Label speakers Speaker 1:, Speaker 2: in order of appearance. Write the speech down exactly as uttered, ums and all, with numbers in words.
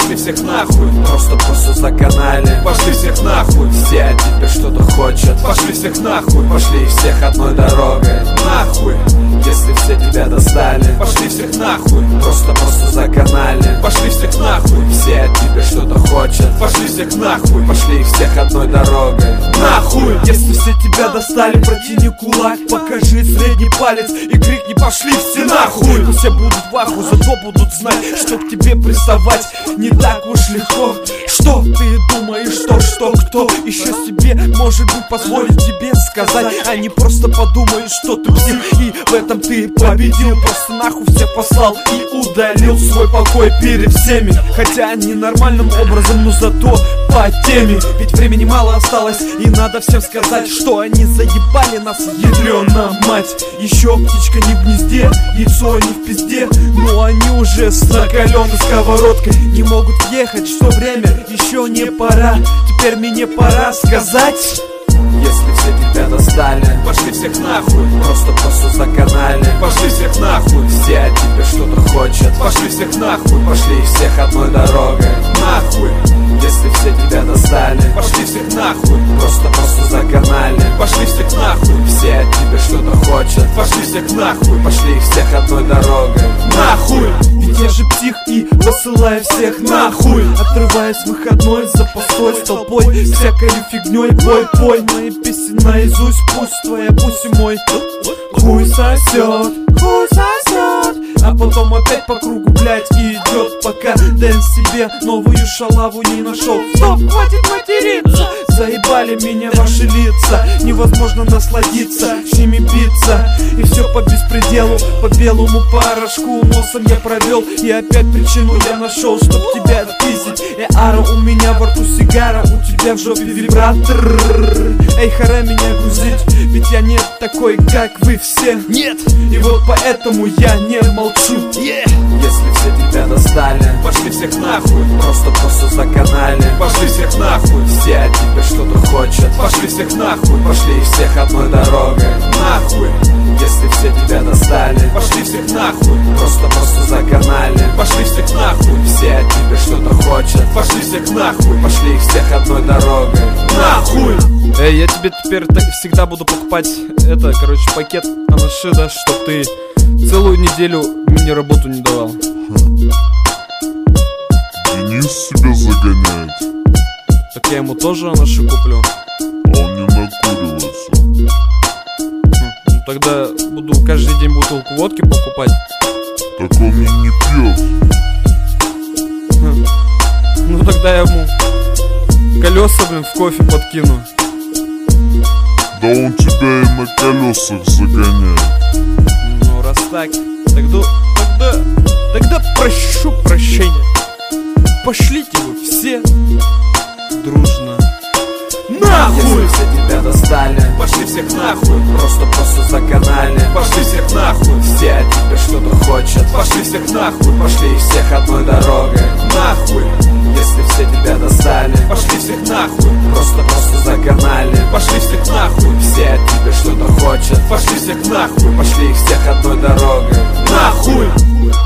Speaker 1: пошли всех нахуй. Просто-просто заканали, пошли всех нахуй. Все от тебя что-то хотят, пошли всех нахуй. Пошли всех одной дорогой, нахуй. Если все тебя достали, пошли всех нахуй. Просто-просто заканали, пошли всех нахуй. Все от тебя что-то хотят, пошли всех нахуй. Пошли всех одной дорогой, нахуй.
Speaker 2: Если все тебя достали, протяни кулак, покажи средний палец и крикни: пошли все нахуй. Пусть все будут в аху, зато будут знать, что к тебе приставать не так уж легко. Что ты думаешь, что, что, кто еще себе может быть позволит тебе сказать? Они просто подумают, что ты псих, и в этом ты победил. Просто нахуй всех послал и удалил свой покой перед всеми. Хотя не нормальным образом, но зато по теме. Ведь времени мало осталось, и надо всем сказать, что они заебали нас, ядрёна мать. Еще птичка не в гнезде, яйцо не в пизде, но они уже с накаленной сковородкой не могут въехать, что время еще не пора. Теперь мне пора сказать:
Speaker 1: если все тебя достали, пошли всех нахуй. Просто-просто заканали, пошли всех нахуй. Все от тебя что-то хотят, пошли всех нахуй. Пошли всех одной дорогой, нахуй. Если все тебя достали, пошли всех нахуй. Просто-просто заканали, пошли всех нахуй. Все от тебя что-то хотят, пошли всех нахуй. Пошли всех одной дорогой, нахуй.
Speaker 2: Ведь я же псих и посылаю всех нахуй. Отрываюсь в выходной за постой с толпой, всякой фигней. Бой, бой, мои песни наизусть, пусть твоя, пусть и мой хуй сосет, хуй сосет. А потом опять по кругу, блять, и идет, пока Дэн себе новую шалаву не нашел. Стоп, хватит материться, заебали меня ваши лица. Невозможно насладиться, с ними биться. И все по беспределу, по белому порошку носом я провел. И опять причину я нашел, чтоб тебя отпиздить. И ара у меня во рту сигара, у тебя в жопе вибратор. Эй, харе меня грузить, ведь я не такой, как вы все.
Speaker 1: Нет,
Speaker 2: и вот поэтому я не молчу.
Speaker 1: yeah. Если все тебя достали, пошли всех нахуй. Просто-просто заканали, пошли всех нахуй. Все от тебя что-то хотят, пошли всех нахуй. Пошли всех одной дорогой, нахуй. Если все тебя достали, пошли всех нахуй. Просто-просто заканали, пошли всех нахуй. Все от тебя что-то хотят, пошли всех нахуй. Пошли всех одной дорогой, нахуй.
Speaker 3: Эй, я тебе теперь так всегда буду покупать это, короче, пакет анашида, чтоб ты целую неделю мне работу не давал.
Speaker 4: Денис себя загоняет.
Speaker 3: Так я ему тоже анаши куплю.
Speaker 4: А он не накуривается.
Speaker 3: Хм, ну тогда буду каждый день бутылку водки покупать.
Speaker 4: Так он и не пьет.
Speaker 3: Хм. Ну тогда я ему колеса, блин, в кофе подкину.
Speaker 4: Да он тебя и на колесах загоняет.
Speaker 3: Ну раз так, тогда, тогда, тогда прошу прощения. Пошлите вы все дружно нахуй.
Speaker 1: Если все тебя достали, пошли всех нахуй. Просто-просто заканали, пошли всех нахуй. Все от тебя что-то хотят, пошли всех нахуй. Пошли всех одной дорогой, нахуй. Если все тебя достали, пошли всех нахуй. Просто-просто заканали, пошли всех нахуй. Все от тебя что-то хотят, пошли всех нахуй. Пошли всех одной дорогой, нахуй.